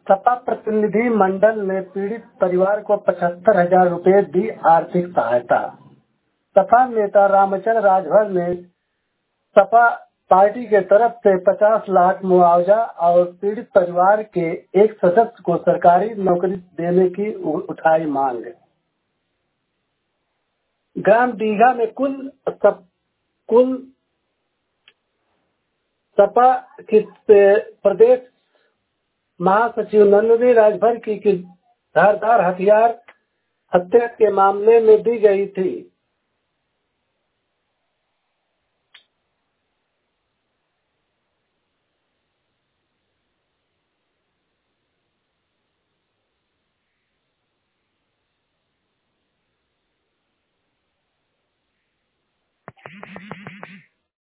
सपा प्रतिनिधि मंडल ने पीड़ित परिवार को 75,000 रुपए दी आर्थिक सहायता। सपा नेता रामचंद्र राजभर ने सपा पार्टी के तरफ से 50 लाख मुआवजा और पीड़ित परिवार के एक सदस्य को सरकारी नौकरी देने की उठाई मांग। ग्राम दीघा में कुल सपा की प्रदेश महासचिव नंदिनी राजभर की धारदार हथियार हत्या के मामले में दी गई थी।